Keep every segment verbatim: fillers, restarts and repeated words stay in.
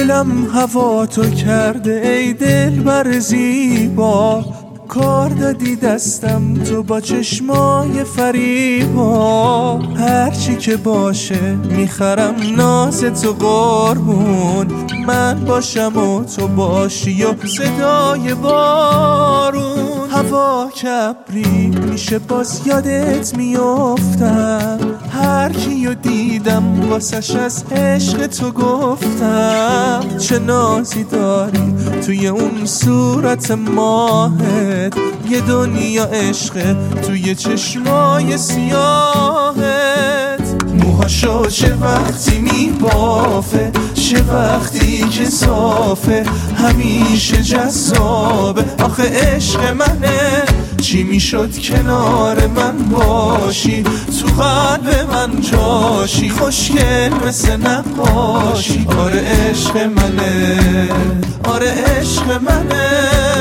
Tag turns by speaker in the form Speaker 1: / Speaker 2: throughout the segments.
Speaker 1: دلم هوا تو کرده ای دل بر زیبا، کار دادی دستم تو با چشمای فریبا. هرچی که باشه میخرم ناز تو قربون، من باشم و تو باشی و صدای بارون. هوا کبری میشه باز یادت میافتم، هر کیو دیدم واسش از عشق تو گفتم. چه نازی داری توی اون صورت ماهت، یه دنیا عشق توی چشمای سیاهت. موهاشو چه وقتی میبافه، چه وقتی که صافه، همیشه جذابه. آخه عشق منه، چی میشد کنار من باشی، تو قلب من جاشی، خوشگل مثل نقاشی. آره عشق منه، آره عشق منه.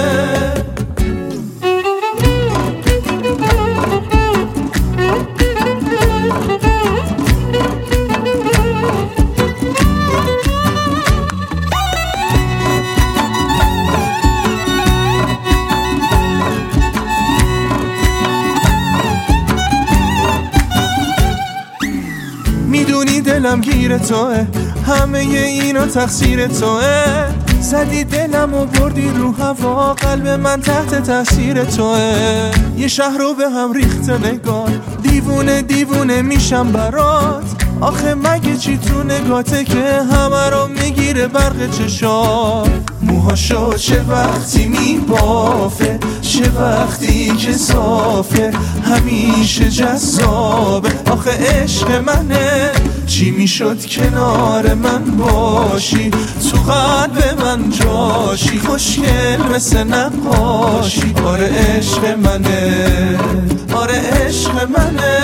Speaker 1: میدونی دلم گیر توه، همه اینا تقصیر توه. زدی دلم و بردی رو هوا، قلب من تحت تاثیر توه. یه شهر رو به هم ریخته نگار، دیوونه دیوونه میشم برات. آخه مگه چی تو نگاته که همه رو میگیره برق چشات. موهاشو چه وقتی میبافه، چه وقتی که صافه، همیشه جذابه. آخه عشق منه، چی میشد کنار من باشی، تو قلب من جاشی، خوشگل مثل نقاشی. آره عشق منه، آره عشق منه.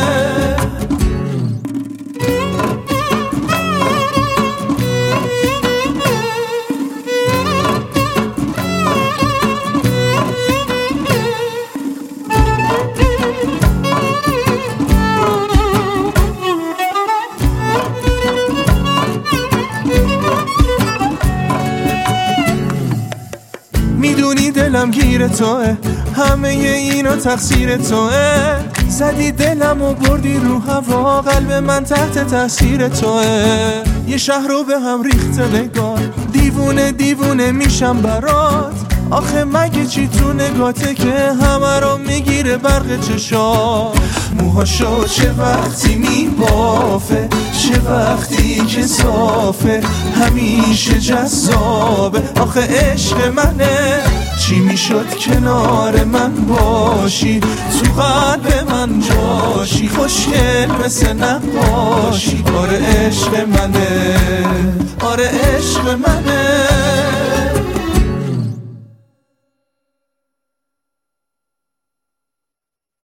Speaker 1: میدونی دلم گیر توه، همه اینا تقصیر توه. زدی دلم و بردی رو هوا، قلب من تحت تاثیر توه. یه شهر رو به هم ریخته نگار، دیوونه دیوونه میشم برات. آخه مگه چی تو نگاته که همه رو میگیره برق چشات. موهاشو چه وقتی میبافه، چه وقتی که صافه، همیشه جذابه. آخه عشق منه، چی میشد کنار من باشی، تو قلب من جاشی، خوشگل مثل نقاشی. آره عشق منه، آره عشق منه.